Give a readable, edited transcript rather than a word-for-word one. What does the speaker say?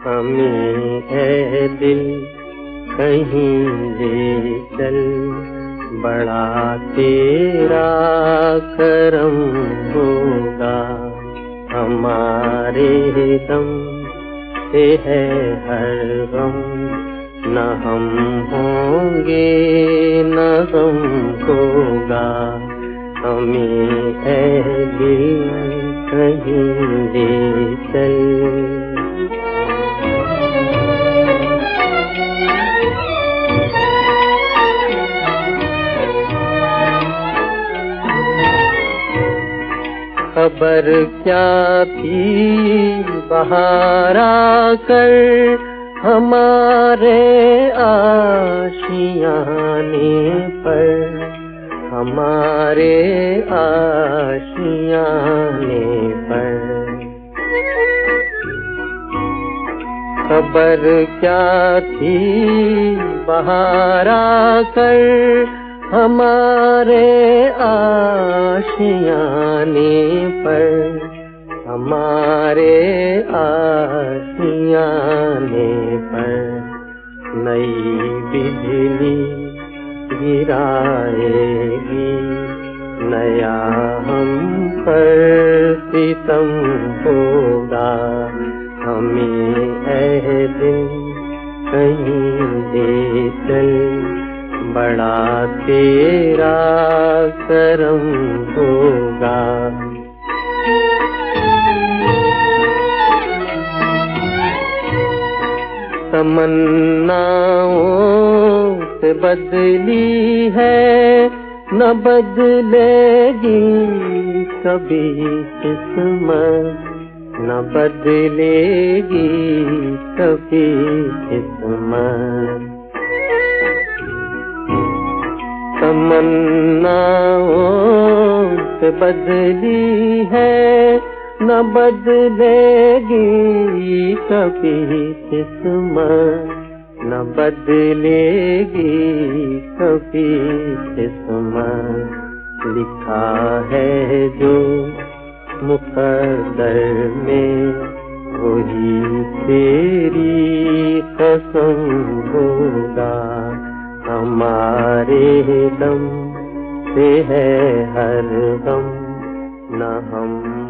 हमें है दिल कहीं ले चल, बड़ा तेरा करम होगा। हमारे दम से है हर गम, न हम होंगे न गम होगा। हमें है दिल कहीं ले चल। खबर क्या थी बाहर आकर हमारे आशियाने पर, हमारे आशियाने पर। खबर क्या थी बाहर आकर हमारे आशियाने पर, हमारे आशियाने पर। नई बिजली गिराएगी, नया हम पर सितम होगा। हमें है दिन कहीं ले चल, बड़ा तेरा करम होगा। तमन्नाओं से बदली है न बदलेगी कभी किस्मत, न बदलेगी कभी किस्मत। तमन्नाओं से बदली है न बदलेगी कभी किस्मत, न बदलेगी कभी किस्मत। लिखा है जो मुकद्दर में वही तेरी कसम होगा। हमारे दम से है हर गम, न हम